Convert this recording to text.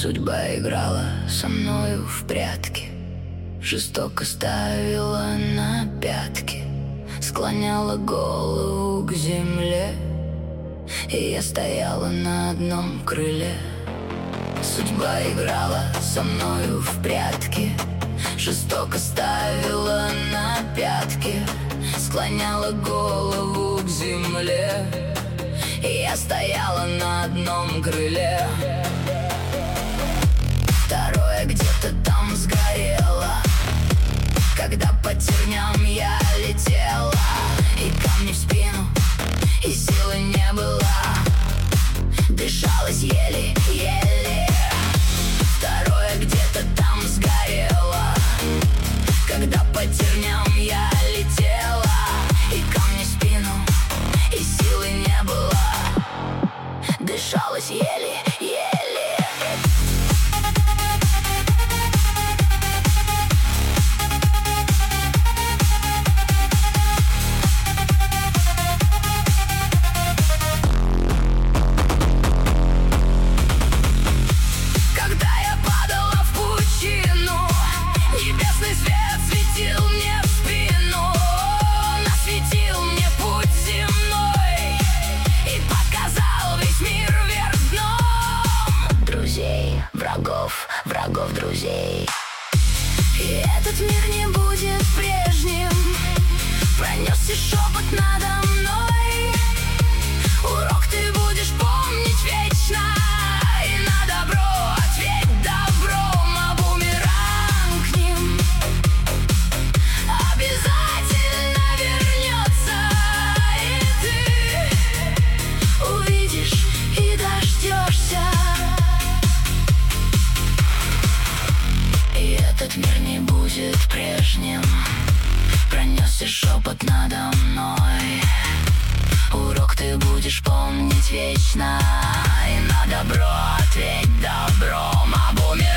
Судьба играла со мною в прятки, жестоко ставила на пятки, склоняла голову к земле, и я стояла на одном крыле. Судьба играла со мною в прятки, жестоко ставила на пятки, склоняла голову к земле, и я стояла на одном крыле. Второе где-то там сгорело, когда по терням я летела, и камни в спину, и силы не было, дышалось еле-еле. Второе где-то там сгорело, когда по терням я летела, и камни в спину, и силы не было, дышалось еле-еле. Врагов, друзей. И этот мир не будет прежним. Пронесся шепот надо мной. Урок ты будешь помнить вечно. И на добро ответь добром, а бумеранг к ним обязательно вернется. И ты увидишь и дождешься. Этот мир не будет прежним. Пронесся шепот надо мной. Урок ты будешь помнить вечно. И на добро ответь добром, а бумеранг